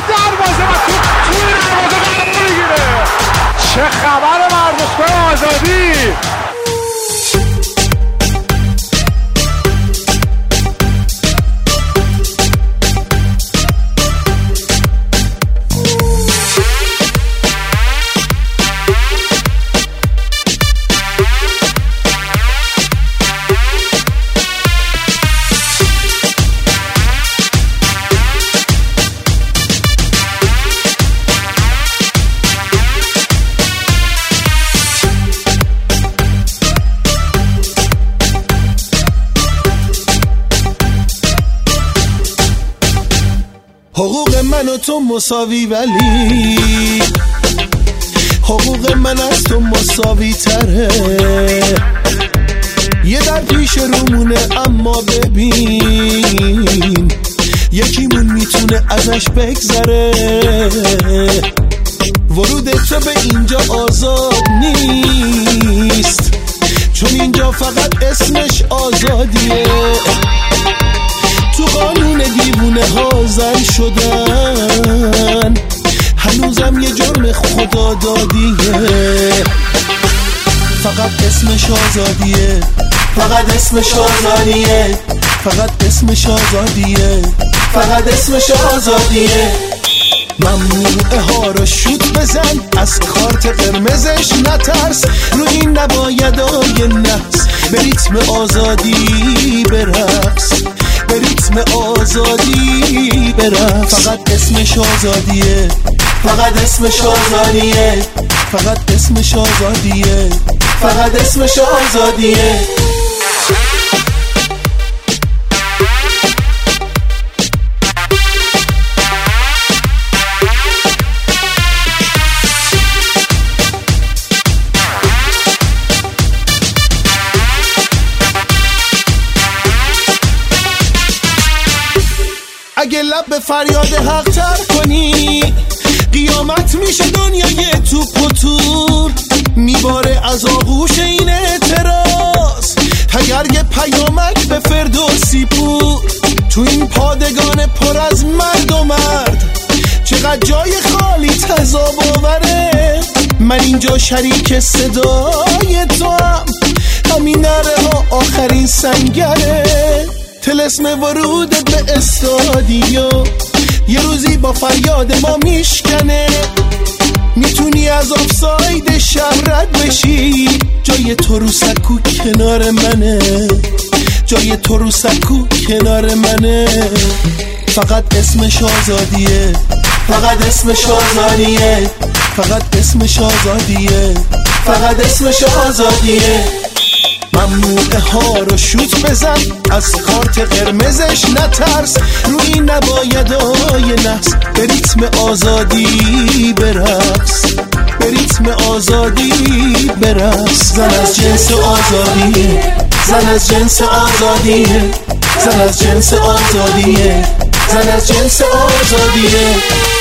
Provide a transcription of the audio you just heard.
دروازه و توی دروازه قرار میگیره. چه خبر ورزشگاه آزادی؟ حقوق من و تو مساوی ولی حقوق من از تو مساوی تره. یه در پیش رومونه اما ببین یکیمون میتونه ازش بگذره. ورود تو به اینجا آزاد نیست چون اینجا فقط اسمش آزادیه. تو قانون دیوونه ها زن شدن هنوزم یه جرم خدا دادیه. فقط اسمش آزادیه، فقط اسمش آزادیه، فقط اسمش آزادیه، فقط اسمش آزادیه. ممنوعه ها رو شوت بزن، از کارت قرمزش نترس، رو این نبایدای نحس به ریتم آزادی برقص، به ریتم آزادی برقص. فقط اسمش آزادیه، فقط اسمش آزادیه، فقط اسمش آزادیه، فقط اسمش آزادیه. اگه لب به فریاد حق تر کنی قیامت میشه دنیای توپ و تور، میباره از آغوش این اعتراض تگرگ پیامک به فردوسی پور. تو این پادگان پر از مرد و مرد چقدر جای خالی تضاد آوره. من اینجا شریک صدای تو هم، همین نره ها آخرین سنگره. طلسم ورودت به استادیو یه روزی با فریاد ما میشکنه. میتونی از آفساید شهر رد بشی، جای تو رو سکو کنار منه، جای تو رو سکو کنار منه. فقط اسمش آزادیه، فقط اسمش آزادیه، فقط اسمش آزادیه، فقط اسمش آزادیه. ممنوعه ها رو شوت بزن، از کارت قرمزش نترس، روی نبایدای نحس به ریتم آزادی برقص، به ریتم آزادی برقص. زن از جنس آزادیه، زن از جنس آزادیه، زن از جنس آزادیه، زن از جنس آزادیه.